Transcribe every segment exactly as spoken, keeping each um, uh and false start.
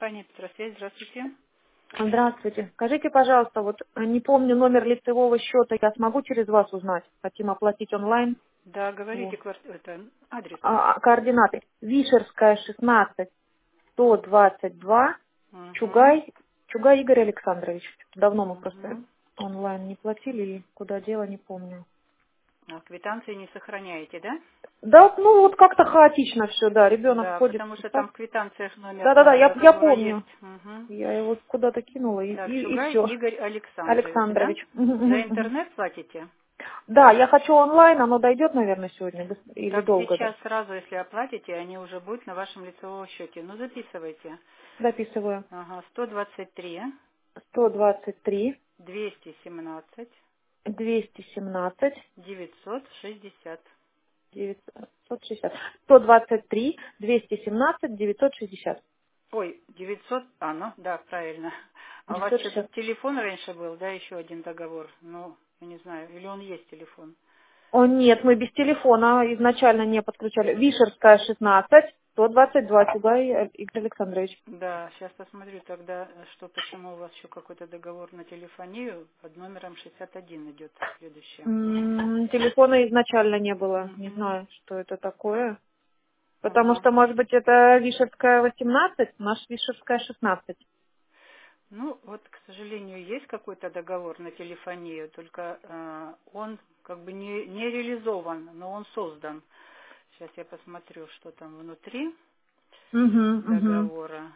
компания Петросвязь. Здравствуйте. Здравствуйте. Скажите, пожалуйста, вот э, не помню номер лицевого счета, я смогу через вас узнать? Хотим оплатить онлайн. Да, говорите Вот. квар- это, адрес. А, а, координаты. Вишерская, шестнадцать, сто двадцать два, Угу. Чугай, Чугай Игорь Александрович. Давно мы просто Угу. онлайн не платили, и куда дело, не помню. А квитанции не сохраняете, да? Да, ну вот как-то хаотично все, да. Ребенок Да, ходит потому в что сад. там в квитанциях номер Да-да-да, я, я договора помню. есть. Угу. Я его куда-то кинула, и, Так, и, и Чугай все. Игорь Александрович, да? Александрович. Мгм, За мгм, мгм. интернет платите? Да, я хочу онлайн, оно дойдет, наверное, сегодня быс- или Так долго, да? сейчас сразу, если оплатите, они уже будут на вашем лицевом счете. Ну, записывайте. Записываю. Ага, сто двадцать три, сто двадцать три, двести семнадцать, двести семнадцать, девятьсот шестьдесят. девятьсот шестьдесят. сто двадцать три, двести семнадцать, девятьсот шестьдесят. Ой, девятьсот, а, ну, да, правильно. А у вас девятьсот что-то шестьдесят. телефон раньше был, да, еще один договор? Ну, я не знаю, или он есть телефон? О, нет, мы без телефона изначально не подключали. Вишерская, шестнадцать, сто двадцать два, Чугай э, Игорь Александрович. Да, сейчас посмотрю тогда, что, почему у вас еще какой-то договор на телефонию под номером шестьдесят один идет следующее. М, Телефона изначально не было. Не Угу. знаю, что это такое. Потому Ага. что, может быть, это Вишерская восемнадцать, наш Вишерская шестнадцать. Ну, вот, к сожалению, есть какой-то договор на телефонию, только э, он как бы не, не реализован, но он создан. Сейчас я посмотрю, что там внутри Угу, угу. договора.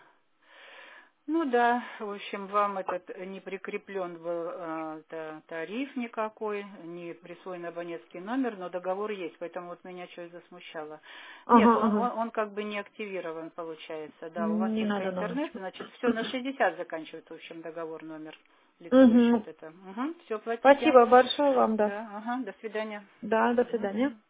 Ну да, в общем, вам этот не прикреплен был э, та- тариф никакой, не присвоен абонентский номер, но договор есть, поэтому вот меня что-то засмущало. Нет, Ага, он, ага. он, он как бы не активирован, получается. Да, у вас Не только надо номер. интернет, значит, все на шестьдесят заканчивается, в общем, договор, номер, лицевой Угу. счет это. Угу, все, платите. Спасибо большое вам, да. Да, ага, до свидания. Да, до свидания. Мгм.